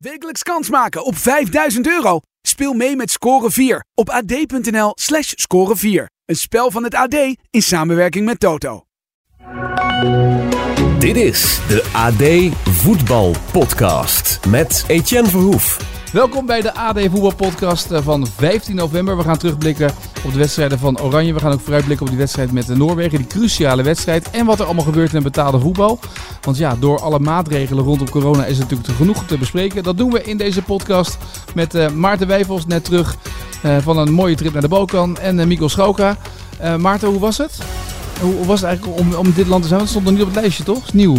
Wekelijks kans maken op €5.000. Speel mee met Score 4 op ad.nl/score4. Een spel van het AD in samenwerking met Toto. Dit is de AD Voetbal Podcast met Etienne Verhoef. Welkom bij de AD Voetbal Podcast van 15 november. We gaan terugblikken op de wedstrijden van Oranje. We gaan ook vooruitblikken op die wedstrijd met Noorwegen. Die cruciale wedstrijd. En wat er allemaal gebeurt in het betaalde voetbal. Want ja, door alle maatregelen rondom corona is er natuurlijk genoeg te bespreken. Dat doen we in deze podcast met Maarten Wijfels, net terug van een mooie trip naar de Balkan. En Mikkel Schauka. Maarten, hoe was het? Hoe was het eigenlijk om dit land te zijn? Het stond nog niet op het lijstje, toch? Het is nieuw.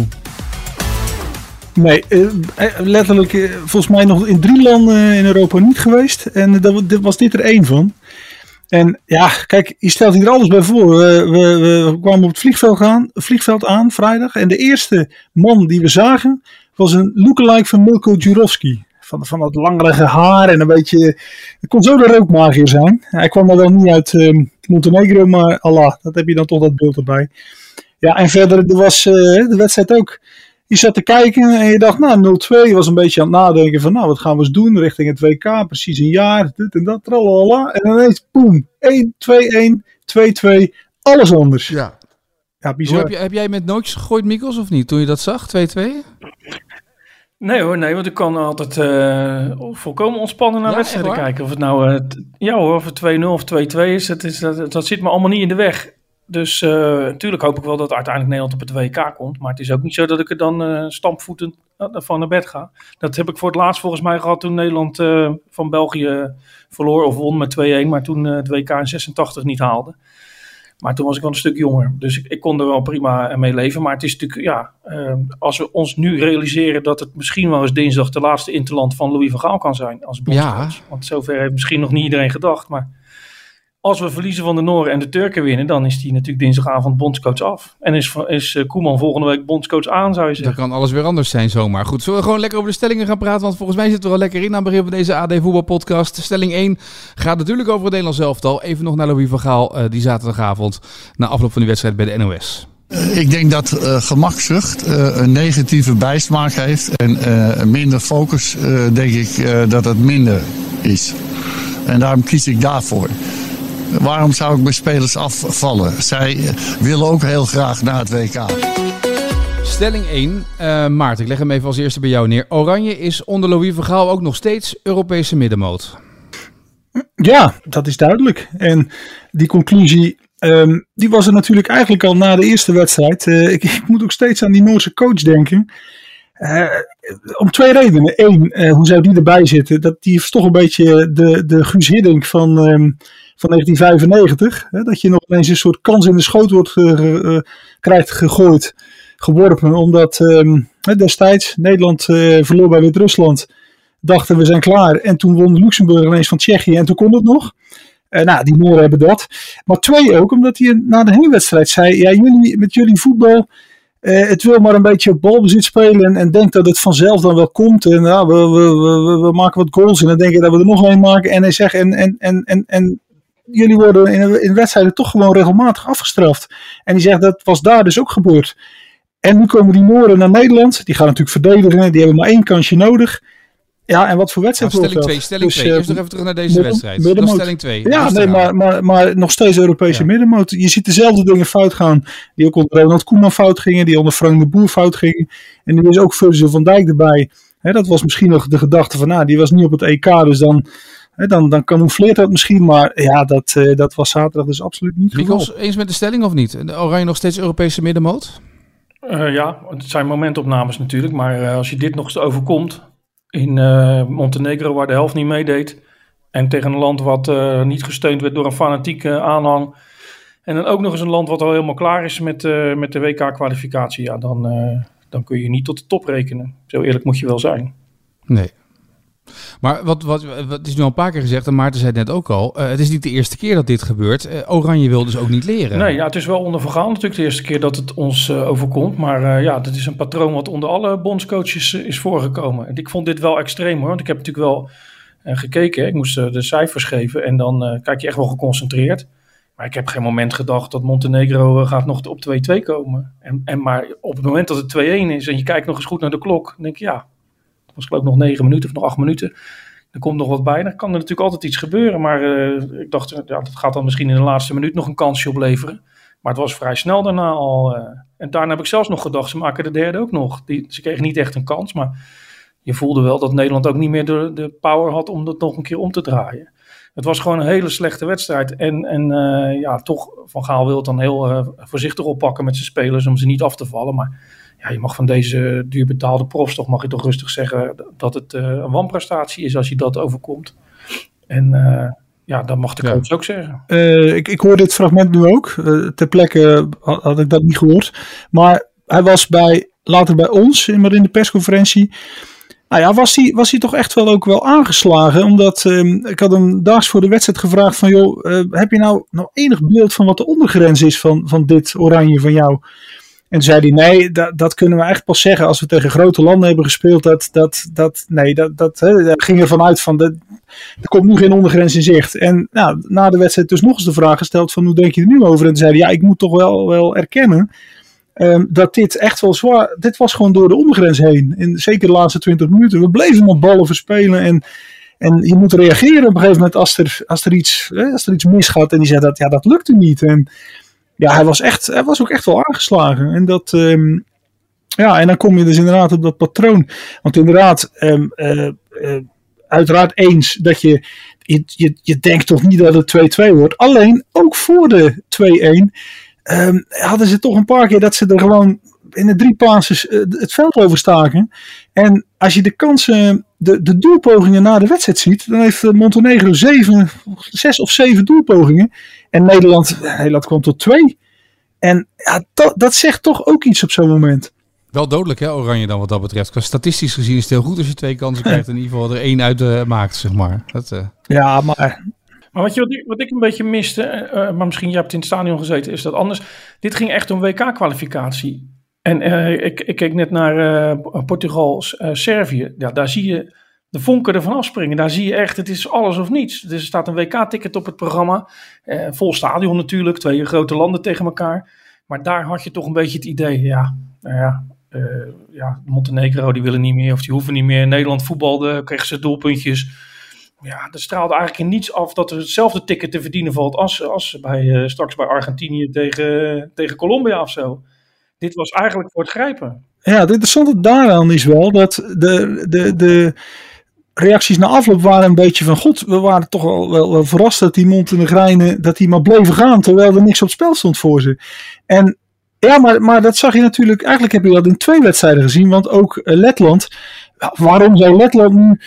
Nee, letterlijk volgens mij nog in 3 landen in Europa niet geweest. En was dit er 1 van. En ja, kijk, je stelt hier alles bij voor. We kwamen op het vliegveld aan vrijdag. En de eerste man die we zagen was een lookalike van Milko Jurovski. Van dat langerige haar en een beetje... Het kon zo de rookmagier zijn. Hij kwam er wel niet uit Montenegro, maar Allah, dat heb je dan toch dat beeld erbij. Ja, en verder was de wedstrijd ook... Je zat te kijken en je dacht, 0-2. Je was een beetje aan het nadenken van, wat gaan we eens doen richting het WK. Precies een jaar, dit en dat, tralala. En ineens, boem, 1-2-1, 2-2, alles anders. Ja, bizar. Heb jij met nootjes gegooid, Mikkels, of niet, toen je dat zag, 2-2? Nee, want ik kan altijd volkomen ontspannen naar wedstrijden kijken. Of het nou of het 2-0 of 2-2 is, dat zit me allemaal niet in de weg. Dus natuurlijk hoop ik wel dat uiteindelijk Nederland op het WK komt. Maar het is ook niet zo dat ik er dan stampvoetend van naar bed ga. Dat heb ik voor het laatst volgens mij gehad toen Nederland van België verloor of won met 2-1. Maar toen het WK in 86 niet haalde. Maar toen was ik wel een stuk jonger. Dus ik kon er wel prima mee leven. Maar het is natuurlijk, als we ons nu realiseren dat het misschien wel eens dinsdag de laatste interland van Louis van Gaal kan zijn als bondscoach. Ja. Want zover heeft misschien nog niet iedereen gedacht. Maar als we verliezen van de Nooren en de Turken winnen, dan is die natuurlijk dinsdagavond bondscoach af. En is Koeman volgende week bondscoach aan, zou je zeggen. Dan kan alles weer anders zijn zomaar. Goed, zullen we gewoon lekker over de stellingen gaan praten? Want volgens mij zitten we al lekker in aan het begin van deze AD Voetbal Podcast. Stelling 1 gaat natuurlijk over het Nederlands elftal. Even nog naar Louis van Gaal, die zaterdagavond na afloop van die wedstrijd bij de NOS. Ik denk dat gemakzucht een negatieve bijsmaak heeft. En minder focus, denk ik dat het minder is. En daarom kies ik daarvoor. Waarom zou ik mijn spelers afvallen? Zij willen ook heel graag naar het WK. Stelling 1. Maarten, ik leg hem even als eerste bij jou neer. Oranje is onder Louis van Gaal ook nog steeds Europese middenmoot. Ja, dat is duidelijk. En die conclusie, die was er natuurlijk eigenlijk al na de eerste wedstrijd. Ik moet ook steeds aan die Noorse coach denken. Om 2 redenen. 1, hoe zou die erbij zitten? Die is toch een beetje de Guus Hiddink van 1995. Dat je nog ineens een soort kans in de schoot krijgt geworpen. Omdat destijds Nederland verloor bij Wit-Rusland. Dachten we zijn klaar. En toen won Luxemburg ineens van Tsjechië. En toen kon het nog. Die Nooren hebben dat. Maar 2 ook, omdat hij na de heenwedstrijd zei. Ja, jullie voetbal. Het wil maar een beetje op balbezit spelen en denkt dat het vanzelf dan wel komt. En we maken wat goals en dan denken dat we er nog 1 maken. En hij zegt, en jullie worden in wedstrijden toch gewoon regelmatig afgestraft. En die zegt, dat was daar dus ook gebeurd. En nu komen die Nooren naar Nederland. Die gaan natuurlijk verdedigen. Die hebben maar 1 kansje nodig. Ja, en wat voor wedstrijd wordt dat? Stelling 2. Eerst nog even terug naar deze wedstrijd. Dat is stelling 2. Ja, nee, maar nog steeds Europese middenmoot. Je ziet dezelfde dingen fout gaan. Die ook onder Ronald Koeman fout gingen. Die onder Frank de Boer fout gingen. En nu is ook Virgil van Dijk erbij. Dat was misschien nog de gedachte van, die was niet op het EK. Dus dan camoufleert dat misschien. Maar ja, dat was zaterdag dus absoluut niet geval. Mikkels, eens met de stelling of niet? Oranje nog steeds Europese middenmoot? Ja, het zijn momentopnames natuurlijk. Maar als je dit nog eens overkomt in Montenegro, waar de helft niet meedeed, en tegen een land wat niet gesteund werd door een fanatieke aanhang, en dan ook nog eens een land wat al helemaal klaar is met de WK-kwalificatie, ja, dan kun je niet tot de top rekenen. Zo eerlijk moet je wel zijn. Nee. Maar wat is nu al een paar keer gezegd, en Maarten zei het net ook al, het is niet de eerste keer dat dit gebeurt. Oranje wil dus ook niet leren. Nee, ja, het is wel onder Van Gaal natuurlijk de eerste keer dat het ons overkomt. Maar dat is een patroon wat onder alle bondscoaches is voorgekomen. En ik vond dit wel extreem hoor, want ik heb natuurlijk wel gekeken. Ik moest de cijfers geven en dan kijk je echt wel geconcentreerd. Maar ik heb geen moment gedacht dat Montenegro gaat nog op 2-2 komen. Maar op het moment dat het 2-1 is en je kijkt nog eens goed naar de klok, dan denk je ja, was geloof ik nog 9 minuten of nog 8 minuten. Er komt nog wat bij. Dan kan er natuurlijk altijd iets gebeuren. Maar ik dacht, dat gaat dan misschien in de laatste minuut nog een kansje opleveren. Maar het was vrij snel daarna al. En daarna heb ik zelfs nog gedacht, ze maken de derde ook nog. Ze kregen niet echt een kans, maar je voelde wel dat Nederland ook niet meer de power had om dat nog een keer om te draaien. Het was gewoon een hele slechte wedstrijd. En toch, Van Gaal wil het dan heel voorzichtig oppakken met zijn spelers om ze niet af te vallen. Maar ja, je mag van deze duurbetaalde profs mag je toch rustig zeggen dat het een wanprestatie is als je dat overkomt. En dat mag de coach ook zeggen. Ik hoor dit fragment nu ook. Ter plekke had ik dat niet gehoord. Maar hij was later bij ons, maar in de persconferentie. Nou ja, was hij toch echt wel ook aangeslagen. Omdat ik had hem daags voor de wedstrijd gevraagd van joh, heb je nou enig beeld van wat de ondergrens is van dit oranje van jou? En zei hij, nee, dat kunnen we echt pas zeggen als we tegen grote landen hebben gespeeld. Dat ging ervan uit van, er komt nu geen ondergrens in zicht. En na de wedstrijd dus nog eens de vraag gesteld van, hoe denk je er nu over? En toen zei hij, ja, ik moet toch wel erkennen dat dit echt wel zwaar, dit was gewoon door de ondergrens heen. En zeker de laatste 20 minuten. We bleven maar ballen verspelen en je moet reageren op een gegeven moment als er iets misgaat. En die zei dat lukte niet. En ja, hij was ook echt wel aangeslagen. En dat, en dan kom je dus inderdaad op dat patroon. Want inderdaad, uiteraard eens dat je denkt toch niet dat het 2-2 wordt. Alleen, ook voor de 2-1 hadden ze toch een paar keer dat ze er gewoon in de 3 passes het veld overstaken. En als je de kansen, de doelpogingen na de wedstrijd ziet, dan heeft Montenegro 6 of 7 doelpogingen. En Nederland kwam tot 2. En ja, dat zegt toch ook iets op zo'n moment. Wel dodelijk hè, Oranje dan wat dat betreft. Statistisch gezien is het heel goed als je 2 kansen krijgt en in ieder geval er 1 uit maakt, zeg maar. Ja, maar... Maar wat ik een beetje miste, maar misschien jij hebt in het stadion gezeten, is dat anders. Dit ging echt om WK-kwalificatie. En ik keek net naar Portugal-Servië. Ja, daar zie je de vonken ervan afspringen. Daar zie je echt, het is alles of niets. Dus er staat een WK-ticket op het programma. Vol stadion natuurlijk, 2 grote landen tegen elkaar. Maar daar had je toch een beetje het idee, Montenegro die willen niet meer of die hoeven niet meer. Nederland voetbalde, kregen ze doelpuntjes. Ja, er straalde eigenlijk in niets af dat er hetzelfde ticket te verdienen valt als straks bij Argentinië tegen Colombia of zo. Dit was eigenlijk voor het grijpen. Ja, het interessante daaraan is wel dat de reacties na afloop waren een beetje van god, we waren toch wel verrast dat die Montenegrijnen, dat die maar bleven gaan, terwijl er niks op het spel stond voor ze. En ja, maar dat zag je natuurlijk, eigenlijk heb je dat in 2 wedstrijden gezien, want ook Letland, waarom zou Letland nu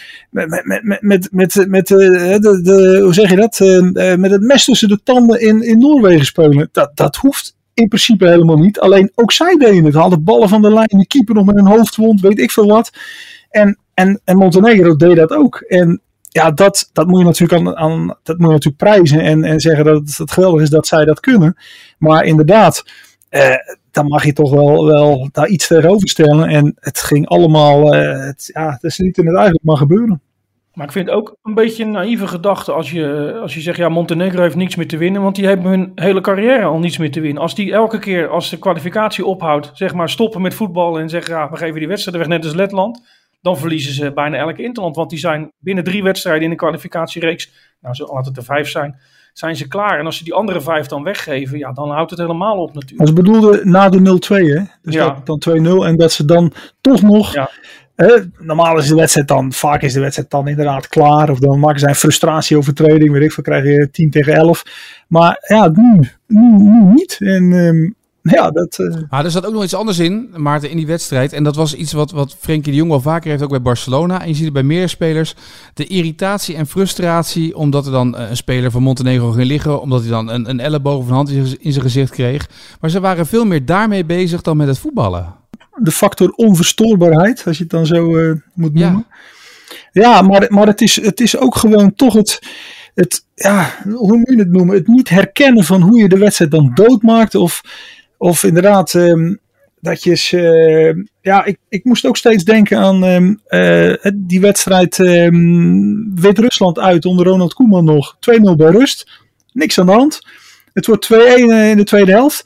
hoe zeg je dat, met het mes tussen de tanden in Noorwegen spelen? Dat hoeft in principe helemaal niet. Alleen ook zij deden het. Hadden ballen van de lijn, de keeper nog met een hoofdwond, weet ik veel wat. En Montenegro deed dat ook. En ja, dat moet je natuurlijk dat moet je natuurlijk prijzen en zeggen dat het geweldig is dat zij dat kunnen. Maar inderdaad, dan mag je toch wel daar iets tegenover stellen. En het ging allemaal, ze lieten het eigenlijk maar gebeuren. Maar ik vind het ook een beetje een naïeve gedachte als je zegt, ja, Montenegro heeft niks meer te winnen, want die hebben hun hele carrière al niets meer te winnen. Als die elke keer, als de kwalificatie ophoudt, zeg maar stoppen met voetballen en zeggen, ja, we geven die wedstrijden weg, net als Letland, dan verliezen ze bijna elke interland, want die zijn binnen 3 wedstrijden in de kwalificatiereeks, laat het er 5 zijn ze klaar. En als ze die andere 5 dan weggeven, ja, dan houdt het helemaal op natuurlijk. Maar ze bedoelden na de 0-2, hè? Dus ja. Dat dan 2-0 en dat ze dan toch nog... Ja. Normaal is de wedstrijd dan, vaak is de wedstrijd dan inderdaad klaar. Of dan maken ze een frustratieovertreding, weet ik veel, krijg je 10-11. Maar ja, nu niet. En er zat ook nog iets anders in, Maarten, in die wedstrijd. En dat was iets wat Frenkie de Jong wel vaker heeft, ook bij Barcelona. En je ziet het bij meer spelers. De irritatie en frustratie, omdat er dan een speler van Montenegro ging liggen. Omdat hij dan een elleboog of een hand in zijn gezicht kreeg. Maar ze waren veel meer daarmee bezig dan met het voetballen. De factor onverstoorbaarheid, als je het dan zo moet noemen. Ja, maar het is ook gewoon toch hoe moet je het noemen? Het niet herkennen van hoe je de wedstrijd dan doodmaakt. Of inderdaad, dat je... ik moest ook steeds denken aan die wedstrijd Wit-Rusland uit onder Ronald Koeman nog. 2-0 bij rust. Niks aan de hand. Het wordt 2-1 in de tweede helft.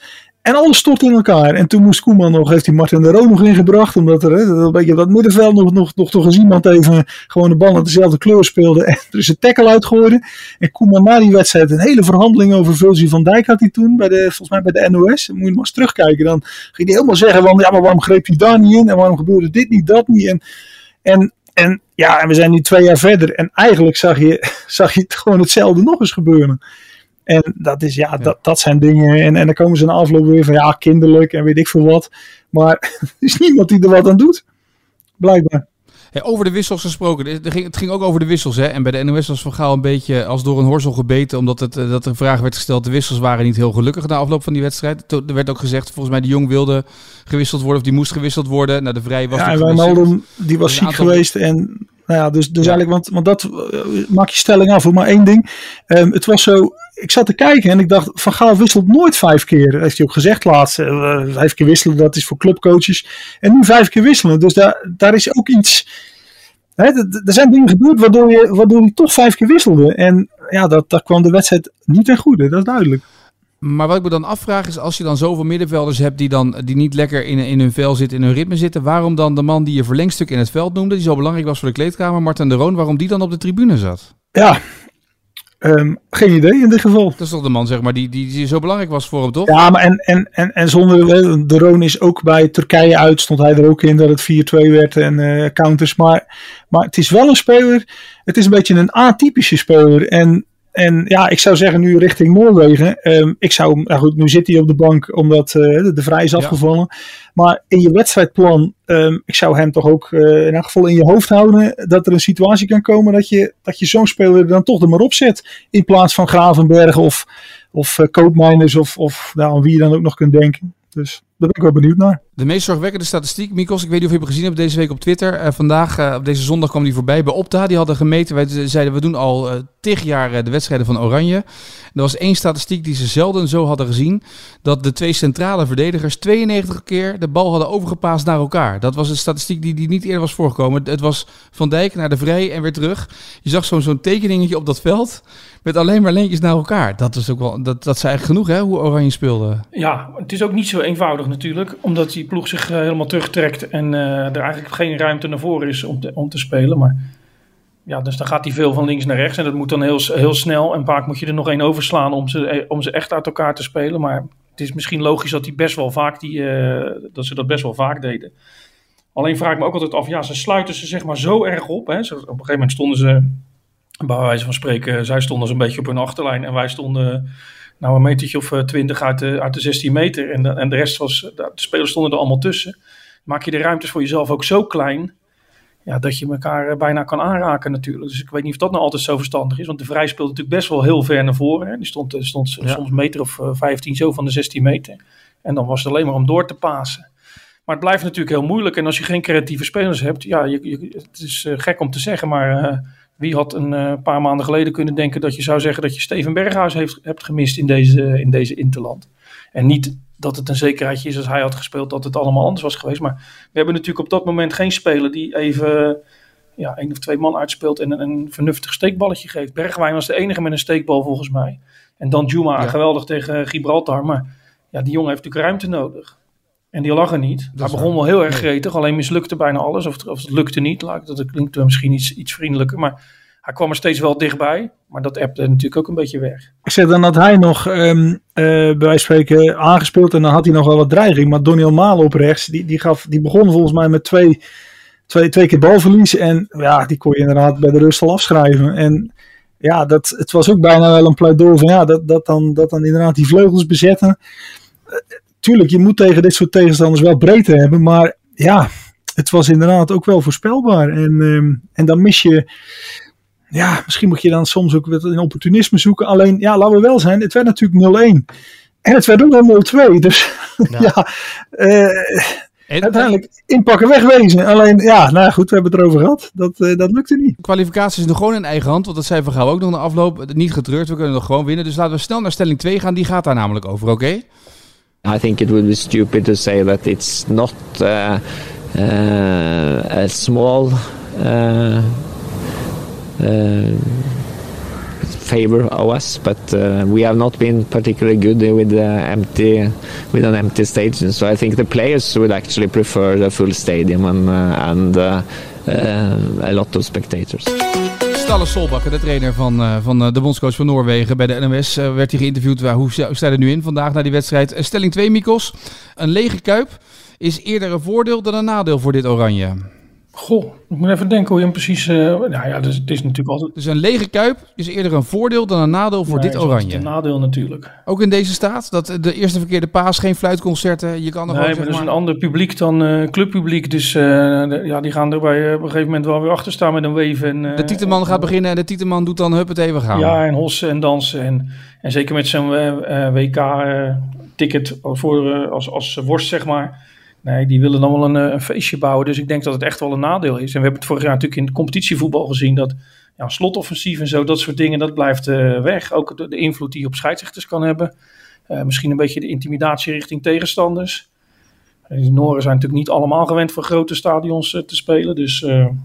En alles stort in elkaar. En toen moest Koeman heeft hij Martin de Roo nog ingebracht. Omdat er een beetje op dat middenveld nog toch eens iemand even gewoon de bal naar dezelfde kleur speelde. En er is een tackle uitgooide. En Koeman na die wedstrijd een hele verhandeling over Virgil van Dijk had hij toen. Volgens mij bij de NOS. Dan moet je maar eens terugkijken. Dan ging hij helemaal zeggen van, ja, maar waarom greep hij daar niet in? En waarom gebeurde dit niet, dat niet? En we zijn nu 2 jaar verder. En eigenlijk zag je gewoon hetzelfde nog eens gebeuren. En dat is, dat zijn dingen. En dan komen ze na afloop weer van, ja, kinderlijk en weet ik veel wat. Maar er is niemand die er wat aan doet. Blijkbaar. Ja, over de wissels gesproken. Het ging ook over de wissels. Hè? En bij de NOS was Van Gaal een beetje als door een horsel gebeten. Omdat dat er vraag werd gesteld. De wissels waren niet heel gelukkig na afloop van die wedstrijd. Er werd ook gezegd, volgens mij de Jong wilde gewisseld worden. Of die moest gewisseld worden. Nou, de Vrij was en Wijnaldum, die was ziek geweest. En nou ja, dus eigenlijk, want dat maak je stelling af. Maar 1 ding. Het was zo. Ik zat te kijken en ik dacht, Van Gaal wisselt nooit 5 keer. Dat heeft hij ook gezegd laatst. 5 keer wisselen, dat is voor clubcoaches. En nu 5 keer wisselen. Dus daar is ook iets. Hè, er zijn dingen gebeurd waardoor hij toch 5 keer wisselde. En ja, dat kwam de wedstrijd niet ten goede. Dat is duidelijk. Maar wat ik me dan afvraag is, als je dan zoveel middenvelders hebt die niet lekker in hun vel zitten, in hun ritme zitten, waarom dan de man die je verlengstuk in het veld noemde, die zo belangrijk was voor de kleedkamer, Martin de Roon, waarom die dan op de tribune zat? Ja, geen idee in dit geval. Dat is toch de man, zeg maar, die zo belangrijk was voor hem, toch? Ja, maar en zonder de Roon is ook bij Turkije uit, stond hij er ook in dat het 4-2 werd en counters. Maar het is wel een speler, het is een beetje een atypische speler. En ja, ik zou zeggen nu richting Noorwegen. Nu zit hij op de bank omdat de Vrij is afgevallen. Ja. Maar in je wedstrijdplan, ik zou hem toch ook in elk geval in je hoofd houden dat er een situatie kan komen dat je zo'n speler dan toch er maar op zet. In plaats van Gravenberg of Koopmeiners of nou, wie je dan ook nog kunt denken. Dus daar ben ik wel benieuwd naar. De meest zorgwekkende statistiek, Mikos, ik weet niet of je hem gezien hebt deze week op Twitter. Vandaag, op deze zondag kwam die voorbij bij Opta. Die hadden gemeten, wij zeiden we doen al 10 jaar de wedstrijden van Oranje. Er was 1 statistiek die ze zelden zo hadden gezien. Dat de 2 centrale verdedigers 92 keer de bal hadden overgepaasd naar elkaar. Dat was een statistiek die niet eerder was voorgekomen. Het was Van Dijk naar de Vrij en weer terug. Je zag zo'n tekeningetje op dat veld met alleen maar lijntjes naar elkaar. Dat is ook wel, dat is eigenlijk genoeg, hè, hoe Oranje speelde. Ja, het is ook niet zo eenvoudig natuurlijk. Omdat die ploeg zich helemaal terugtrekt en er eigenlijk geen ruimte naar voren is om te spelen. Maar ja, dus dan gaat hij veel van links naar rechts. En dat moet dan heel snel. En vaak moet je er nog 1 overslaan om ze echt uit elkaar te spelen. Maar het is misschien logisch dat die best wel vaak dat ze dat best wel vaak deden. Alleen vraag ik me ook altijd af, ja, ze sluiten ze zeg maar zo erg op. Hè? Op een gegeven moment stonden ze, bij wijze van spreken, zij stonden een beetje op hun achterlijn. En wij stonden een metertje of 20 uit de 16 meter. En de rest de spelers stonden er allemaal tussen. Maak je de ruimtes voor jezelf ook zo klein, ja, dat je elkaar bijna kan aanraken natuurlijk. Dus ik weet niet of dat nou altijd zo verstandig is. Want de Vrij speelde natuurlijk best wel heel ver naar voren. Hè. Die stond soms een meter of 15 zo van de 16 meter. En dan was het alleen maar om door te pasen. Maar het blijft natuurlijk heel moeilijk. En als je geen creatieve spelers hebt, ja, het is gek om te zeggen, maar wie had een paar maanden geleden kunnen denken dat je zou zeggen dat je Steven Berghuis hebt gemist in deze Interland. En niet dat het een zekerheidje is als hij had gespeeld dat het allemaal anders was geweest. Maar we hebben natuurlijk op dat moment geen speler die even 1 of 2 man uitspeelt en een vernuftig steekballetje geeft. Bergwijn was de enige met een steekbal volgens mij. En dan Juma, geweldig tegen Gibraltar. Maar ja, die jongen heeft natuurlijk ruimte nodig. En die lag er niet. Hij begon wel heel erg gretig, alleen mislukte bijna alles. Of het lukte niet. Dat klinkt misschien iets vriendelijker. Maar hij kwam er steeds wel dichtbij. Maar dat appte natuurlijk ook een beetje weg. Ik zeg dan dat hij nog bij wijze van spreken aangespeeld. En dan had hij nog wel wat dreiging. Maar Doniel Malen op rechts. Die begon volgens mij met twee keer balverlies. En ja, die kon je inderdaad bij de rust al afschrijven. En ja, het was ook bijna wel een pleidooi van dat dan inderdaad die vleugels bezetten. Tuurlijk, je moet tegen dit soort tegenstanders wel breedte hebben. Maar ja, het was inderdaad ook wel voorspelbaar. En dan mis je. Ja, misschien moet je dan soms ook een opportunisme zoeken. Alleen, ja, laten we wel zijn. Het werd natuurlijk 0-1. En het werd ook wel 0-2. Dus uiteindelijk inpakken, wegwezen. Alleen, ja, nou goed, we hebben het erover gehad. Dat lukte niet. Kwalificatie is nog gewoon in eigen hand. Want dat zei Van Gaal ook nog na afloop. Niet getreurd, we kunnen nog gewoon winnen. Dus laten we snel naar stelling 2 gaan. Die gaat daar namelijk over, oké? I think it would be stupid to say that it's not a favor of us, but we have not been particularly good with an empty stadium. So I think the players would actually prefer the full stadium and a lot of spectators. Stalle Solbakken, de trainer van de bondscoach van Noorwegen bij de NOS, werd hij geïnterviewd. Hoe sta je er nu in vandaag na die wedstrijd? Stelling 2, Mikos. Een lege kuip is eerder een voordeel dan een nadeel voor dit Oranje. Goh, ik moet even denken hoe je hem precies... het is natuurlijk altijd... Dus een lege kuip is eerder een voordeel dan een nadeel voor dit Oranje. Het is een nadeel natuurlijk. Ook in deze staat? Dat de eerste verkeerde paas, geen fluitconcerten, je kan er gewoon... Nee, maar dat is een ander publiek dan clubpubliek. Dus die gaan er bij op een gegeven moment wel weer achter staan met een weven. De Tieteman gaat beginnen en de Tieteman doet dan huppatee, we gaan. Ja, en hossen en dansen. En zeker met zo'n WK-ticket als worst, zeg maar... Nee, die willen dan wel een feestje bouwen. Dus ik denk dat het echt wel een nadeel is. En we hebben het vorig jaar natuurlijk in het competitievoetbal gezien... dat slotoffensief en zo, dat soort dingen, dat blijft weg. Ook de invloed die je op scheidsrechters kan hebben. Misschien een beetje de intimidatie richting tegenstanders. De Noren zijn natuurlijk niet allemaal gewend voor grote stadions te spelen. Dus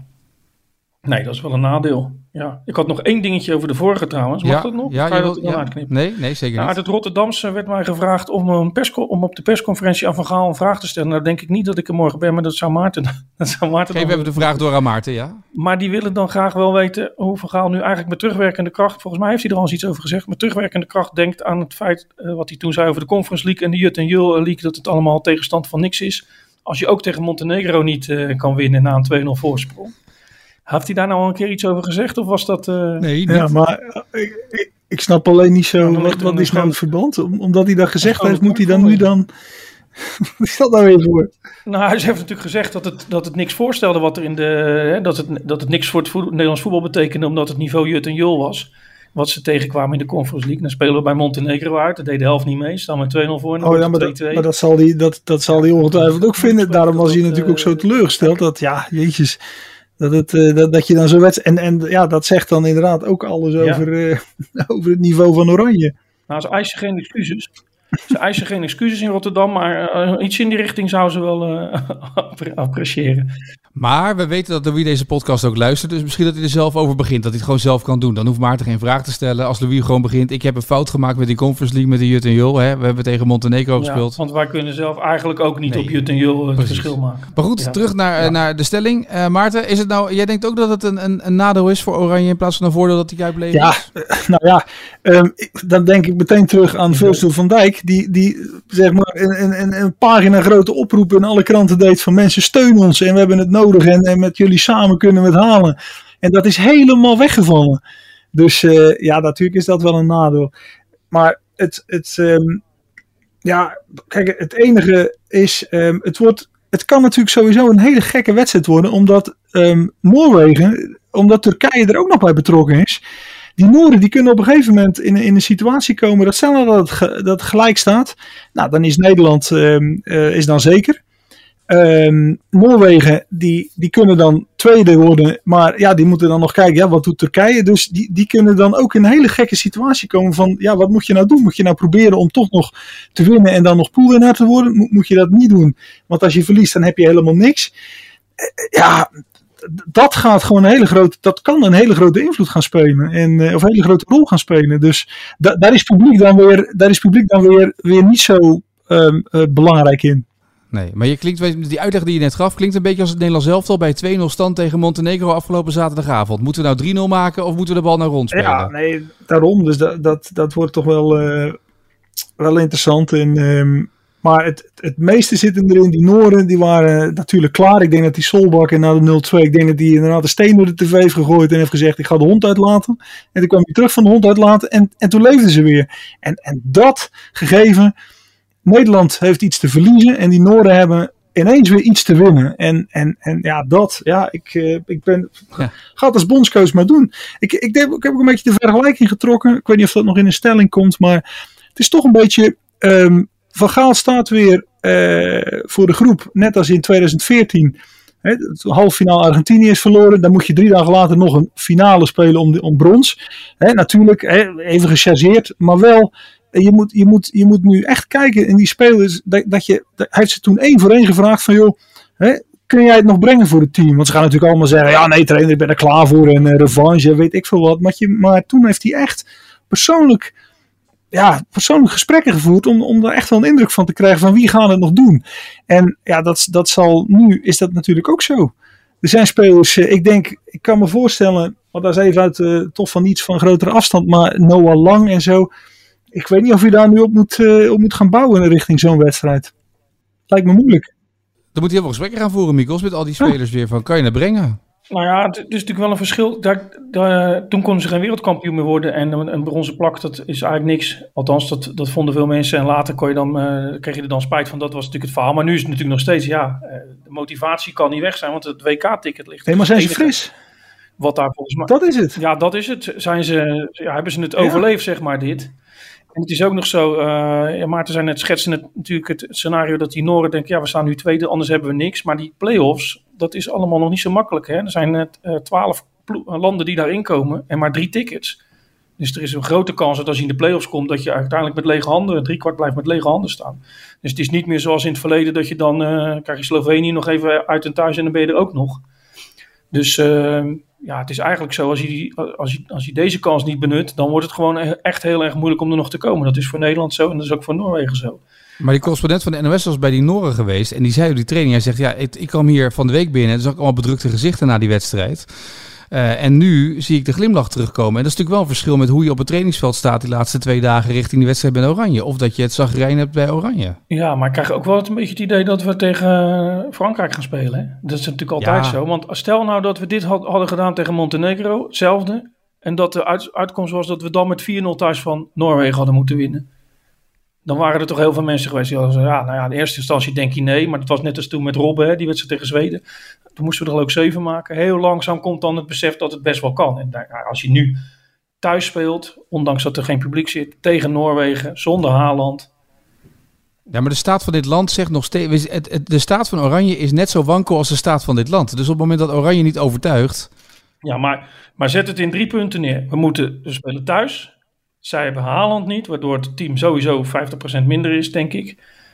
nee, dat is wel een nadeel. Ja. Ik had nog 1 dingetje over de vorige trouwens. Mag dat nog? Nee, zeker niet. Uit het Rotterdamse werd mij gevraagd om op de persconferentie aan Van Gaal een vraag te stellen. Nou denk ik niet dat ik er morgen ben, maar dat zou Maarten Geef even de vraag door aan Maarten, ja. Maar die willen dan graag wel weten hoe Van Gaal nu eigenlijk met terugwerkende kracht, volgens mij heeft hij er al eens iets over gezegd, met terugwerkende kracht denkt aan het feit wat hij toen zei over de Conference League en de Jut en Jul League, dat het allemaal tegenstand van niks is. Als je ook tegen Montenegro niet kan winnen na een 2-0 voorsprong. Heeft hij daar nou al een keer iets over gezegd? Of was dat... Nee, niet. Ja, maar ik snap alleen niet zo... Wat is nou het verband? Omdat hij dat gezegd heeft, moet hij dan nu dan... Wat is dat nou weer voor? Nou, hij heeft natuurlijk gezegd dat het niks voorstelde wat er in de... Dat het niks voor het Nederlands voetbal betekende, omdat het niveau Jut en Jul was. Wat ze tegenkwamen in de Conference League. Dan spelen we bij Montenegro uit. Dat deed de helft niet mee. Staan met 2-0 voor. Maar dat zal hij ongetwijfeld ook vinden. Daarom was hij natuurlijk ook zo teleurgesteld. Dat, ja, jeetjes... Dat je dan zo wedstrijd... En ja, dat zegt dan inderdaad ook alles over het niveau van Oranje. Nou, ze eisen geen excuses. Ze eisen geen excuses in Rotterdam, maar iets in die richting zou ze wel appreciëren. Maar we weten dat Louis deze podcast ook luistert, dus misschien dat hij er zelf over begint, dat hij het gewoon zelf kan doen. Dan hoeft Maarten geen vraag te stellen. Als Louis gewoon begint, ik heb een fout gemaakt met die Conference League met de Jut en Jul. Hè? We hebben tegen Montenegro gespeeld. Want wij kunnen zelf eigenlijk ook niet op Jut en Jul het verschil maken. Maar goed, terug naar de stelling. Maarten, is het nou, jij denkt ook dat het een nadeel is voor Oranje in plaats van een voordeel dat die Kuip leeg is? Dan denk ik meteen terug aan Virgil van Dijk, die zeg maar een pagina grote oproep in alle kranten deed van mensen steun ons en we hebben het nodig en met jullie samen kunnen we het halen. En dat is helemaal weggevallen. Dus natuurlijk is dat wel een nadeel. Maar kijk, het enige is, het kan natuurlijk sowieso een hele gekke wedstrijd worden, omdat Noorwegen, omdat Turkije er ook nog bij betrokken is. Die Nooren die kunnen op een gegeven moment in een situatie komen dat stel dat het gelijk staat. Nou, dan is Nederland is dan zeker. Noorwegen die kunnen dan tweede worden. Maar ja, die moeten dan nog kijken, wat doet Turkije? Dus die kunnen dan ook in een hele gekke situatie komen van, wat moet je nou doen? Moet je nou proberen om toch nog te winnen en dan nog poolwinnaar te worden? Moet je dat niet doen? Want als je verliest, dan heb je helemaal niks. Dat gaat gewoon dat kan een hele grote invloed gaan spelen. Of een hele grote rol gaan spelen. Dus daar is publiek dan weer niet zo belangrijk in. Nee, maar die uitleg die je net gaf, klinkt een beetje als het Nederlands elftal bij 2-0 stand tegen Montenegro afgelopen zaterdagavond. Moeten we nou 3-0 maken of moeten we de bal naar rond spelen? Ja, nee, daarom. Dus dat wordt toch wel interessant. Maar het meeste zit erin. Die Nooren die waren natuurlijk klaar. Ik denk dat die Solbakken na de 0-2, ik denk dat die inderdaad de steen door de tv heeft gegooid en heeft gezegd, ik ga de hond uitlaten. En toen kwam hij terug van de hond uitlaten en toen leefden ze weer. En dat gegeven, Nederland heeft iets te verliezen en die Nooren hebben ineens weer iets te winnen. Ga het als bondscoach maar doen. Ik heb ook een beetje de vergelijking getrokken. Ik weet niet of dat nog in een stelling komt, maar het is toch een beetje... Van Gaal staat weer voor de groep, net als in 2014. Het halve finale Argentinië is verloren. Dan moet je 3 dagen later nog een finale spelen om brons. Natuurlijk, even gechargeerd, maar wel... Je moet nu echt kijken in die spelers. Hij heeft ze toen 1 voor 1 gevraagd van, joh, kun jij het nog brengen voor het team? Want ze gaan natuurlijk allemaal zeggen, ja nee trainer, ik ben er klaar voor en revanche, weet ik veel wat. Maar toen heeft hij echt persoonlijk gesprekken gevoerd om daar echt wel een indruk van te krijgen van wie gaan het nog doen. En ja, dat zal nu, is dat natuurlijk ook zo. Er zijn spelers, ik kan me voorstellen, want dat is even uit toch van iets van grotere afstand, maar Noah Lang en zo. Ik weet niet of je daar nu op moet gaan bouwen richting zo'n wedstrijd. Lijkt me moeilijk. Dan moet hij heel veel gesprekken gaan voeren, Mikkels, met al die spelers weer van, kan je dat brengen? Nou ja, het is natuurlijk wel een verschil. Toen konden ze geen wereldkampioen meer worden en een bronzen plak, dat is eigenlijk niks. Althans, dat vonden veel mensen en later kreeg je er dan spijt van, dat was natuurlijk het verhaal. Maar nu is het natuurlijk nog steeds, de motivatie kan niet weg zijn, want het WK-ticket ligt. Nee, maar zijn ze fris? Wat daar volgens mij... Dat is het. Ja, dat is het. Hebben ze het overleefd, zeg maar, dit? En het is ook nog zo, Maarten zei net, schetsen natuurlijk het scenario dat die Noren denken, we staan nu tweede, anders hebben we niks. Maar die play-offs, dat is allemaal nog niet zo makkelijk. Hè? Er zijn 12 landen die daarin komen en maar 3 tickets. Dus er is een grote kans dat als je in de play-offs komt, dat je uiteindelijk met lege handen, 3/4 blijft met lege handen staan. Dus het is niet meer zoals in het verleden dat je dan, krijg je Slovenië nog even uit en thuis en dan ben je er ook nog. Dus het is eigenlijk zo, als je deze kans niet benut, dan wordt het gewoon echt heel erg moeilijk om er nog te komen. Dat is voor Nederland zo en dat is ook voor Noorwegen zo. Maar die correspondent van de NOS was bij die Noren geweest en die zei op die training, hij zegt, ik kwam hier van de week binnen en er zag ik allemaal bedrukte gezichten na die wedstrijd. En nu zie ik de glimlach terugkomen. En dat is natuurlijk wel een verschil met hoe je op het trainingsveld staat die laatste 2 dagen richting die wedstrijd bij Oranje. Of dat je het zagrijn hebt bij Oranje. Ja, maar ik krijg ook wel een beetje het idee dat we tegen Frankrijk gaan spelen. Hè? Dat is natuurlijk altijd zo. Want stel nou dat we dit hadden gedaan tegen Montenegro, hetzelfde. En dat de uitkomst was dat we dan met 4-0 thuis van Noorwegen hadden moeten winnen. Dan waren er toch heel veel mensen geweest die hadden gezegd, in eerste instantie denk je nee. Maar dat was net als toen met Robben, die wedstrijd tegen Zweden. Toen moesten we er ook 7 maken. Heel langzaam komt dan het besef dat het best wel kan. En als je nu thuis speelt, ondanks dat er geen publiek zit, tegen Noorwegen, zonder Haaland. Ja, maar de staat van dit land zegt nog steeds, de staat van Oranje is net zo wankel als de staat van dit land. Dus op het moment dat Oranje niet overtuigt. Ja, maar zet het in 3 punten neer. We spelen thuis. Zij hebben Haaland niet, waardoor het team sowieso 50% minder is, denk ik.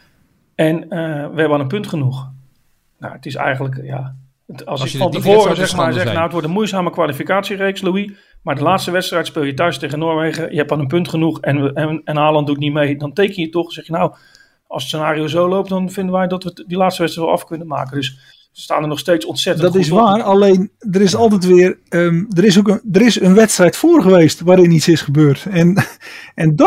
En we hebben al een punt genoeg. Nou, het is eigenlijk, als je van tevoren zegt, het wordt een moeizame kwalificatiereeks, Louis. Maar de laatste wedstrijd speel je thuis tegen Noorwegen. Je hebt al een punt genoeg en Haaland doet niet mee. Dan teken je toch, zeg je als het scenario zo loopt, dan vinden wij dat we die laatste wedstrijd wel af kunnen maken. Dus ze staan er nog steeds ontzettend goed op. Dat is waar, alleen er is altijd weer, er is een wedstrijd voor geweest waarin iets is gebeurd. En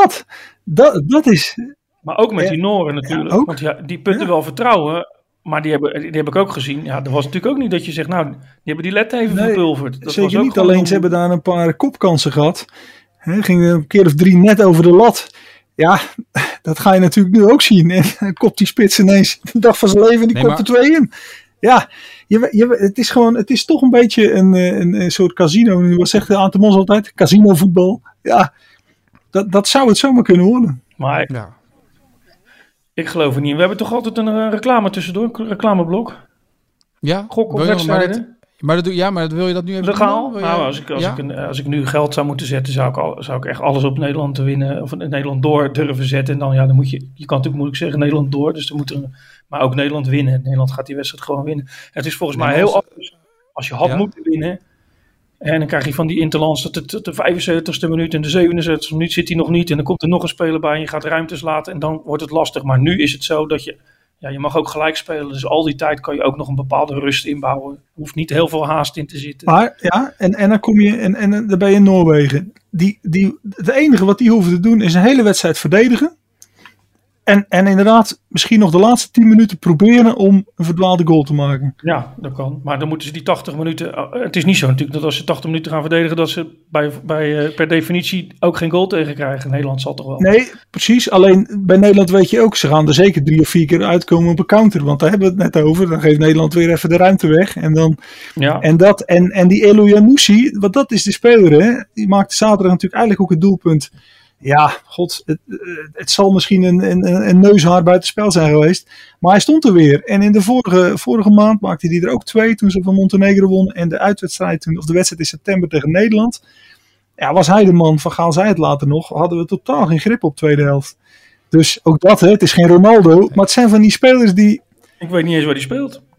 dat is... Maar ook met die Noren natuurlijk, want die punten wel vertrouwen... Maar die heb ik ook gezien. Ja, er was natuurlijk ook niet dat je zegt, die hebben die led even verpulverd. Dat zeker was ook niet. Alleen ze hebben daar een paar kopkansen gehad. Ging een keer of 3 net over de lat. Ja, dat ga je natuurlijk nu ook zien. En dan kopt die spits ineens de dag van zijn leven en die kopt er 2 in. Ja, het is toch een beetje een soort casino. Wat zegt Ante Mos altijd? Casino voetbal. Ja, dat zou het zomaar kunnen worden. Maar ik geloof er niet. We hebben toch altijd een reclame tussendoor, een reclameblok. Ja, gok op wedstrijden. Maar wil je dat nu even legaal? Als ik nu geld zou moeten zetten, zou ik echt alles op Nederland te winnen, of Nederland door durven zetten. En dan moet je kan natuurlijk moeilijk zeggen Nederland door, dus maar ook Nederland winnen. Nederland gaat die wedstrijd gewoon winnen. Het is volgens mij heel anders als je had moeten winnen. En dan krijg je van die interlands dat de 75ste minuut en de 77ste minuut zit hij nog niet. En dan komt er nog een speler bij en je gaat ruimtes laten en dan wordt het lastig. Maar nu is het zo dat je mag ook gelijk spelen. Dus al die tijd kan je ook nog een bepaalde rust inbouwen. Er hoeft niet heel veel haast in te zitten. Maar en dan kom je en dan ben je in Noorwegen. Het enige wat die hoeven te doen is een hele wedstrijd verdedigen. En inderdaad, misschien nog de laatste 10 minuten proberen om een verdwaalde goal te maken. Ja, dat kan. Maar dan moeten ze die 80 minuten... Het is niet zo natuurlijk dat als ze 80 minuten gaan verdedigen... dat ze bij per definitie ook geen goal tegen krijgen. Nederland zal toch wel... Nee, precies. Alleen bij Nederland weet je ook... ze gaan er zeker 3 of 4 keer uitkomen op een counter. Want daar hebben we het net over. Dan geeft Nederland weer even de ruimte weg. En dan... Ja. En die Elyounoussi, want dat is de speler, hè? Die maakte zaterdag natuurlijk eigenlijk ook het doelpunt... Ja, god, het zal misschien een neushaar buitenspel zijn geweest. Maar hij stond er weer. En in de vorige maand maakte hij er ook 2 toen ze van Montenegro wonnen. En de uitwedstrijd, of de wedstrijd in september tegen Nederland. Ja, was hij de man, Van Gaal zei het later nog. Hadden we totaal geen grip op tweede helft. Dus ook dat, het is geen Ronaldo. Maar het zijn van die spelers die... Ik weet niet eens waar die speelt.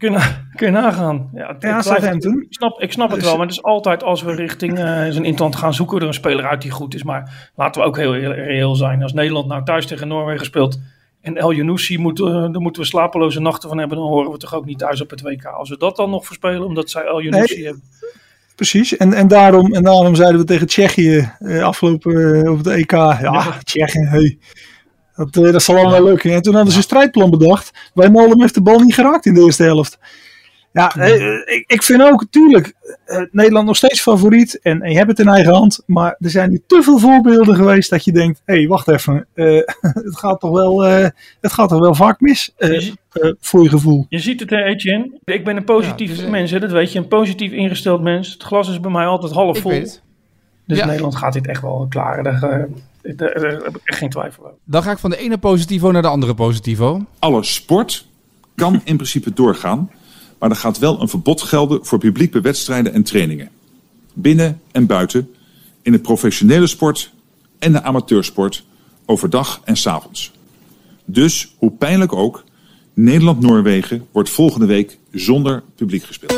Kun je nagaan. Southampton. Ik snap het wel, maar het is altijd als we richting zo'n interland gaan zoeken we er een speler uit die goed is. Maar laten we ook heel reëel zijn. Als Nederland nou thuis tegen Noorwegen speelt en El Younousi daar moeten we slapeloze nachten van hebben, dan horen we toch ook niet thuis op het WK. Als we dat dan nog verspelen, omdat zij El Younousi hebben. Precies, en daarom zeiden we tegen Tsjechië afgelopen op het EK. Ja. Tsjechië, hey. Dat zal allemaal lukken. En toen hadden ze een strijdplan bedacht. Wijnaldum heeft de bal niet geraakt in de eerste helft. Ja, ik vind ook, tuurlijk, Nederland nog steeds favoriet. En je hebt het in eigen hand. Maar er zijn nu te veel voorbeelden geweest dat je denkt, hé, wacht even. Het gaat toch wel vaak mis, voor je gevoel. Je ziet het, Etienne. Ik ben een positief mens, hè, dat weet je. Een positief ingesteld mens. Het glas is bij mij altijd half vol. Dus Nederland gaat dit echt wel klaren. Daar heb ik echt geen twijfel over. Dan ga ik van de ene positivo naar de andere positivo. Alle sport kan in principe doorgaan, maar er gaat wel een verbod gelden voor publiek bij wedstrijden en trainingen. Binnen en buiten, in de professionele sport en de amateursport, overdag en 's avonds. Dus, hoe pijnlijk ook, Nederland-Noorwegen wordt volgende week zonder publiek gespeeld.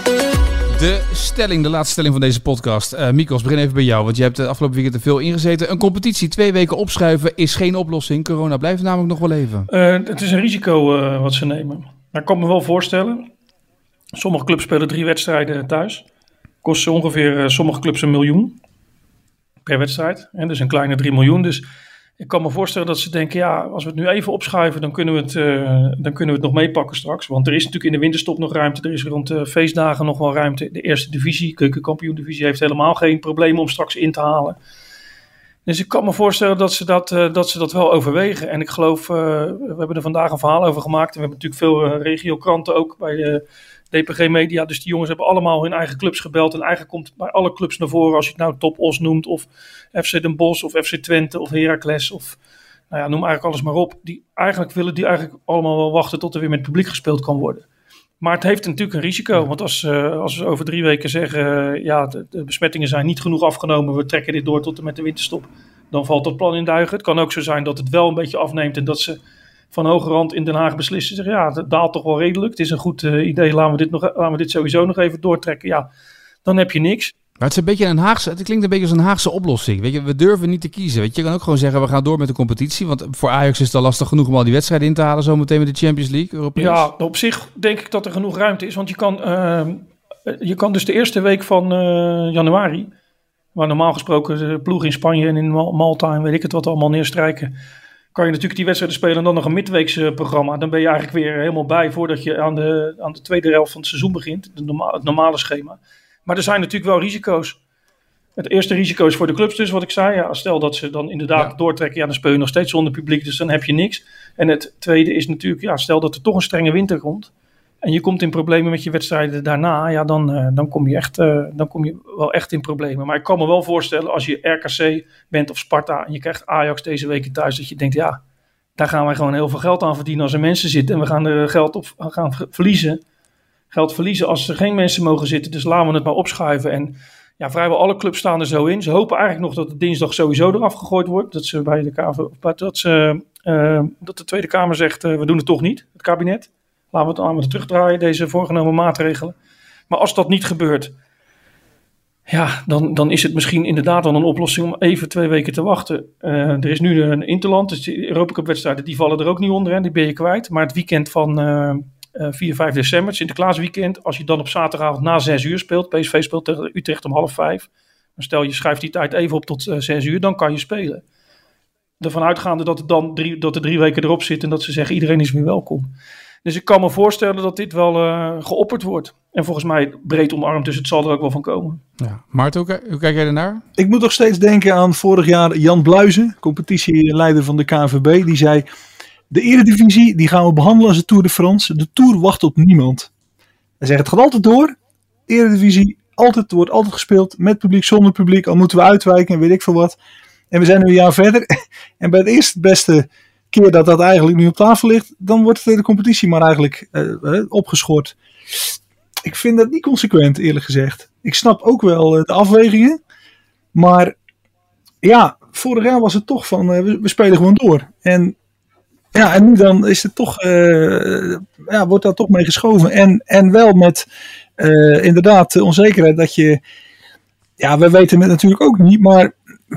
De laatste stelling van deze podcast. Mikos, begin even bij jou, want je hebt de afgelopen weekend er veel ingezeten. Een competitie 2 weken opschuiven is geen oplossing. Corona blijft namelijk nog wel even. Het is een risico wat ze nemen. Dat kan me wel voorstellen. Sommige clubs spelen 3 wedstrijden thuis. Kost ongeveer sommige clubs $1 miljoen per wedstrijd. En dus een kleine 3 miljoen. Dus ik kan me voorstellen dat ze denken, ja, als we het nu even opschuiven, dan kunnen we het nog meepakken straks. Want er is natuurlijk in de winterstop nog ruimte. Er is rond de feestdagen nog wel ruimte. De eerste divisie, keukenkampioen-divisie, heeft helemaal geen probleem om straks in te halen. Dus ik kan me voorstellen dat ze dat wel overwegen. En ik geloof, we hebben er vandaag een verhaal over gemaakt. En we hebben natuurlijk veel regiokranten ook bij de DPG Media. Dus die jongens hebben allemaal hun eigen clubs gebeld. En eigenlijk komt bij alle clubs naar voren, als je het nou Top Os noemt, of FC Den Bosch, of FC Twente, of Heracles, of noem eigenlijk alles maar op. Die willen allemaal wel wachten tot er weer met publiek gespeeld kan worden. Maar het heeft natuurlijk een risico. Want als we over 3 weken zeggen, de besmettingen zijn niet genoeg afgenomen, we trekken dit door tot en met de winterstop, dan valt dat plan in duigen. Het kan ook zo zijn dat het wel een beetje afneemt en dat ze van hoge rand in Den Haag beslissen. Zeggen, ja, het daalt toch wel redelijk. Het is een goed idee, laten we dit sowieso nog even doortrekken. Ja, dan heb je niks. Maar het is het klinkt een beetje als een Haagse oplossing. Weet je, we durven niet te kiezen. Weet je, je kan ook gewoon zeggen, we gaan door met de competitie. Want voor Ajax is het al lastig genoeg om al die wedstrijden in te halen. Zometeen met de Champions League, Europees. Ja, op zich denk ik dat er genoeg ruimte is. Want je kan dus de eerste week van januari, waar normaal gesproken de ploeg in Spanje en in Malta en weet ik het wat allemaal neerstrijken, kan je natuurlijk die wedstrijden spelen en dan nog een midweekse programma. Dan ben je eigenlijk weer helemaal bij voordat je aan de tweede helft van het seizoen begint. Het normale schema. Maar er zijn natuurlijk wel risico's. Het eerste risico is voor de clubs dus, wat ik zei. Ja, stel dat ze dan inderdaad doortrekken, dan speel je nog steeds zonder publiek, dus dan heb je niks. En het tweede is natuurlijk, stel dat er toch een strenge winter komt en je komt in problemen met je wedstrijden daarna, dan kom je wel echt in problemen. Maar ik kan me wel voorstellen, als je RKC bent of Sparta en je krijgt Ajax deze weken thuis, dat je denkt, ja, daar gaan wij gewoon heel veel geld aan verdienen als er mensen zitten en we gaan er geld verliezen als er geen mensen mogen zitten. Dus laten we het maar opschuiven. En ja, vrijwel alle clubs staan er zo in. Ze hopen eigenlijk nog dat het dinsdag sowieso eraf gegooid wordt. Dat de Tweede Kamer zegt, we doen het toch niet, het kabinet. Laten we het terugdraaien, deze voorgenomen maatregelen. Maar als dat niet gebeurt, ja, dan is het misschien inderdaad wel een oplossing om even 2 weken te wachten. Er is nu een interland, dus de Europa Cup wedstrijden, die vallen er ook niet onder. Hè, die ben je kwijt. Maar het weekend van 4, 5 december, het Sinterklaasweekend, als je dan op zaterdagavond na 6 uur speelt, PSV speelt tegen Utrecht om 4:30, dan stel je schuift die tijd even op tot 6 uur, dan kan je spelen. Ervan uitgaande dat er 3 weken erop zit en dat ze zeggen iedereen is weer welkom. Dus ik kan me voorstellen dat dit wel geopperd wordt. En volgens mij breed omarmd, dus het zal er ook wel van komen. Ja. Maarten, hoe kijk jij ernaar? Ik moet nog steeds denken aan vorig jaar Jan Bluizen, competitieleider van de KNVB. Die zei, de Eredivisie die gaan we behandelen als de Tour de France. De Tour wacht op niemand. Hij zegt, het gaat altijd door. Eredivisie wordt altijd gespeeld met publiek, zonder publiek. Al moeten we uitwijken en weet ik veel wat. En we zijn nu een jaar verder. En bij het eerste beste keer dat eigenlijk nu op tafel ligt, dan wordt de competitie maar eigenlijk opgeschort. Ik vind dat niet consequent, eerlijk gezegd. Ik snap ook wel de afwegingen. Maar ja, vorig jaar was het toch van, we spelen gewoon door. En Ja, en nu dan is het toch, wordt daar toch mee geschoven. En wel met inderdaad de onzekerheid dat je, ja, we weten het natuurlijk ook niet, maar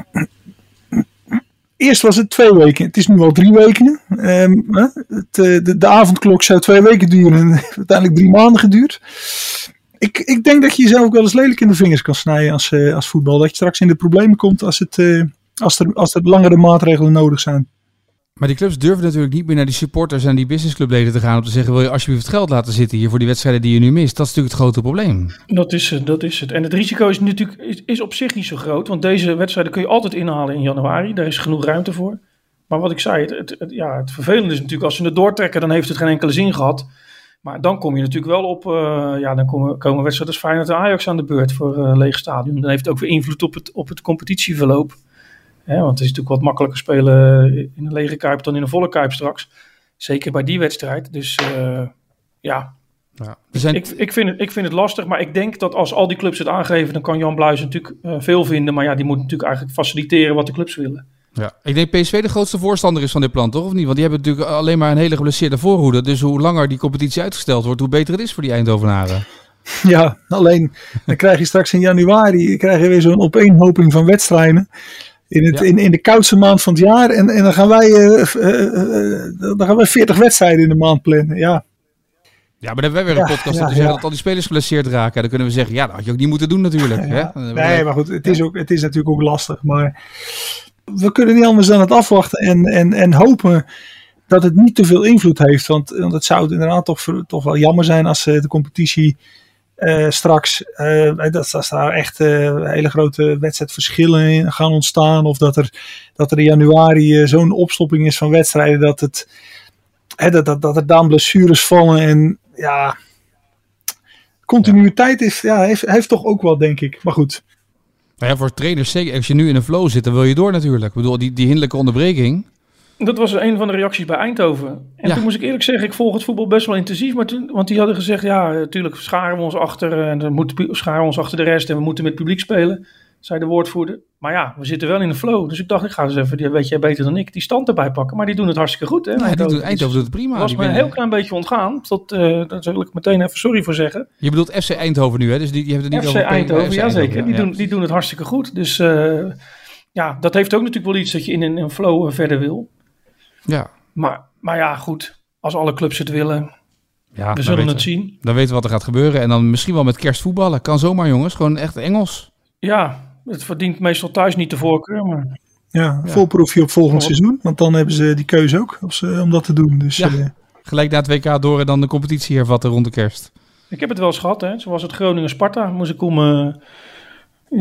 eerst was het 2 weken, het is nu al 3 weken. De avondklok zou 2 weken duren en uiteindelijk 3 maanden geduurd. Ik denk dat je jezelf ook wel eens lelijk in de vingers kan snijden als voetbal. Dat je straks in de problemen komt als er langere maatregelen nodig zijn. Maar die clubs durven natuurlijk niet meer naar die supporters en die businessclubleden te gaan om te zeggen, wil je alsjeblieft geld laten zitten hier voor die wedstrijden die je nu mist? Dat is natuurlijk het grote probleem. Dat is het. En het risico is natuurlijk is op zich niet zo groot, want deze wedstrijden kun je altijd inhalen in januari. Daar is genoeg ruimte voor. Maar wat ik zei, het vervelende is natuurlijk als ze het doortrekken, dan heeft het geen enkele zin gehad. Maar dan kom je natuurlijk wel op, dan komen wedstrijden als Feyenoord en Ajax aan de beurt voor een leeg stadion. Dan heeft het ook weer invloed op het competitieverloop. Want het is natuurlijk wat makkelijker spelen in een lege Kuip dan in een volle Kuip straks. Zeker bij die wedstrijd. Dus ik vind het lastig. Maar ik denk dat als al die clubs het aangeven, dan kan Jan Bluijs natuurlijk veel vinden. Maar ja, die moet natuurlijk eigenlijk faciliteren wat de clubs willen. Ja, ik denk PSV de grootste voorstander is van dit plan, toch? Of niet? Want die hebben natuurlijk alleen maar een hele geblesseerde voorhoede. Dus hoe langer die competitie uitgesteld wordt, hoe beter het is voor die Eindhovenaren. Ja, alleen dan krijg je straks in januari weer zo'n opeenhoping van wedstrijden. In de koudste maand van het jaar. En dan gaan wij 40 wedstrijden in de maand plannen. Ja. Ja, maar dan hebben we weer een podcast om te zeggen dat al die spelers geblesseerd raken. Dan kunnen we zeggen, ja, dat had je ook niet moeten doen natuurlijk. Ja. Hè? Nee, maar goed, het is natuurlijk ook lastig. Maar we kunnen niet anders dan het afwachten en hopen dat het niet te veel invloed heeft. Want het zou inderdaad toch wel jammer zijn als de competitie straks, dat daar echt hele grote wedstrijdverschillen in gaan ontstaan. Of dat er in januari zo'n opstopping is van wedstrijden dat er dan blessures vallen. En ja, continuïteit heeft toch ook wel, denk ik. Maar goed. Nou ja, voor trainers zeker. Als je nu in een flow zit, dan wil je door natuurlijk. Ik bedoel, die hinderlijke onderbreking. Dat was een van de reacties bij Eindhoven. En toen moest ik eerlijk zeggen, ik volg het voetbal best wel intensief. Want die hadden gezegd, ja, natuurlijk scharen we ons achter. En dan scharen we ons achter de rest. En we moeten met publiek spelen, zei de woordvoerder. Maar ja, we zitten wel in een flow. Dus ik dacht, ik ga eens even, weet jij beter dan ik, die stand erbij pakken. Maar die doen het hartstikke goed. Hè? Eindhoven doet het prima. Dat was me een heel klein beetje ontgaan. Daar zal ik meteen even sorry voor zeggen. Je bedoelt FC Eindhoven nu, hè? Dus die hebben het niet FC over Eindhoven, ja zeker. Die doen het hartstikke goed. Dus dat heeft ook natuurlijk wel iets dat je in een flow verder wil. Ja. Maar ja, goed. Als alle clubs het willen, we zullen het zien. Dan weten we wat er gaat gebeuren. En dan misschien wel met kerst voetballen. Kan zomaar, jongens. Gewoon echt Engels. Ja, het verdient meestal thuis niet de voorkeur. Maar... Ja, volproefje op volgend seizoen. Want dan hebben ze die keuze ook om dat te doen. Dus, gelijk na het WK door en dan de competitie hervatten rond de kerst. Ik heb het wel eens gehad. Hè. Zo was het Groningen-Sparta. Moest ik om 7:30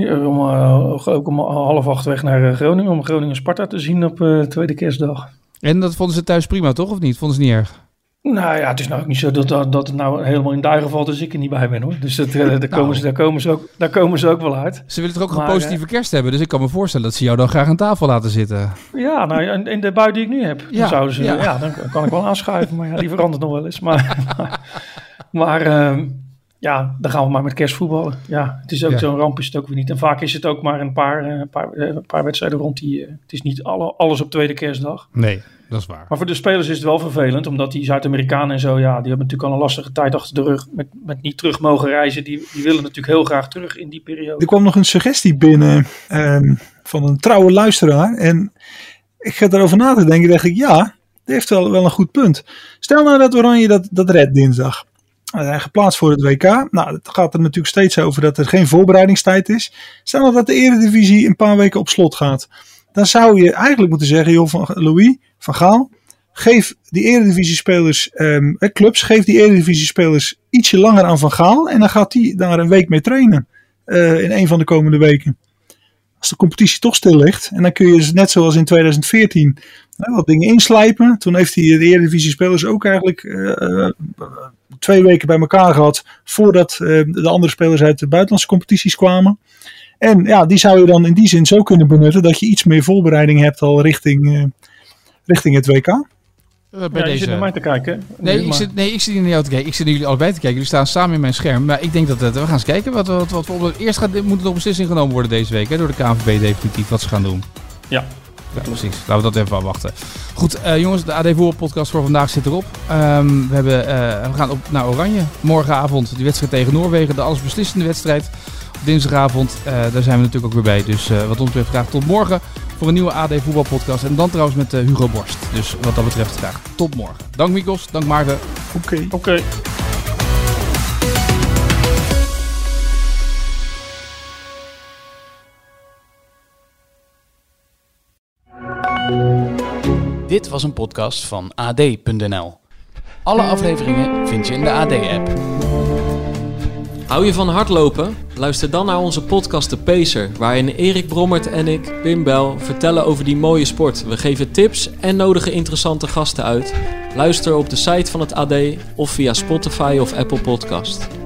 weg naar Groningen. Om Groningen-Sparta te zien op tweede kerstdag. En dat vonden ze thuis prima, toch? Of niet? Vonden ze niet erg? Nou ja, het is nou ook niet zo dat het nou helemaal in duigen valt als ik er niet bij ben, hoor. Dus daar komen ze ook wel uit. Ze willen toch ook een positieve kerst hebben. Dus ik kan me voorstellen dat ze jou dan graag aan tafel laten zitten. Ja, nou in de bui die ik nu heb. Dan zouden ze, dan kan ik wel aanschuiven. Maar ja, die verandert nog wel eens. Maar dan gaan we maar met kerst voetballen. Ja, het is ook zo'n ramp is het ook weer niet. En vaak is het ook maar een paar wedstrijden rond die... het is niet alles op tweede kerstdag. Nee, dat is waar. Maar voor de spelers is het wel vervelend. Omdat die Zuid-Amerikanen en zo... Ja, die hebben natuurlijk al een lastige tijd achter de rug. Met niet terug mogen reizen. Die willen natuurlijk heel graag terug in die periode. Er kwam nog een suggestie binnen van een trouwe luisteraar. En ik ga erover na te denken. Dacht ik, die heeft wel een goed punt. Stel nou dat Oranje dat redt dinsdag. Geplaatst voor het WK. Nou, het gaat er natuurlijk steeds over dat er geen voorbereidingstijd is. Stel nou dat de Eredivisie een paar weken op slot gaat. Dan zou je eigenlijk moeten zeggen, joh, van Louis van Gaal, geef die Eredivisie-spelers, clubs, geef die Eredivisie-spelers ietsje langer aan Van Gaal. En dan gaat hij daar een week mee trainen. In een van de komende weken. Als de competitie toch stil ligt. En dan kun je net zoals in 2014 wat dingen inslijpen. Toen heeft hij de Eredivisie-spelers ook eigenlijk 2 weken bij elkaar gehad. Voordat de andere spelers uit de buitenlandse competities kwamen. En die zou je dan in die zin zo kunnen benutten. Dat je iets meer voorbereiding hebt al richting het WK. Je zit naar mij te kijken. Ik zit niet naar jou te kijken. Ik zit naar jullie allebei te kijken. Jullie staan samen in mijn scherm. Maar ik denk dat we gaan eens kijken. Eerst moet er nog beslissing genomen worden deze week. Hè, door de KNVB definitief wat ze gaan doen. Ja. Ja, precies. Laten we dat even afwachten. Goed, jongens, de AD Voetbalpodcast voor vandaag zit erop. We gaan op naar Oranje. Morgenavond die wedstrijd tegen Noorwegen. De allesbeslissende wedstrijd. Op dinsdagavond, daar zijn we natuurlijk ook weer bij. Dus wat ons betreft graag tot morgen voor een nieuwe AD Voetbalpodcast. En dan trouwens met Hugo Borst. Dus wat dat betreft graag tot morgen. Dank Mikos, dank Maarten. Oké. Dit was een podcast van AD.nl. Alle afleveringen vind je in de AD-app. Hou je van hardlopen? Luister dan naar onze podcast De Pacer, waarin Erik Brommert en ik, Pim Bel, vertellen over die mooie sport. We geven tips en nodigen interessante gasten uit. Luister op de site van het AD of via Spotify of Apple Podcast.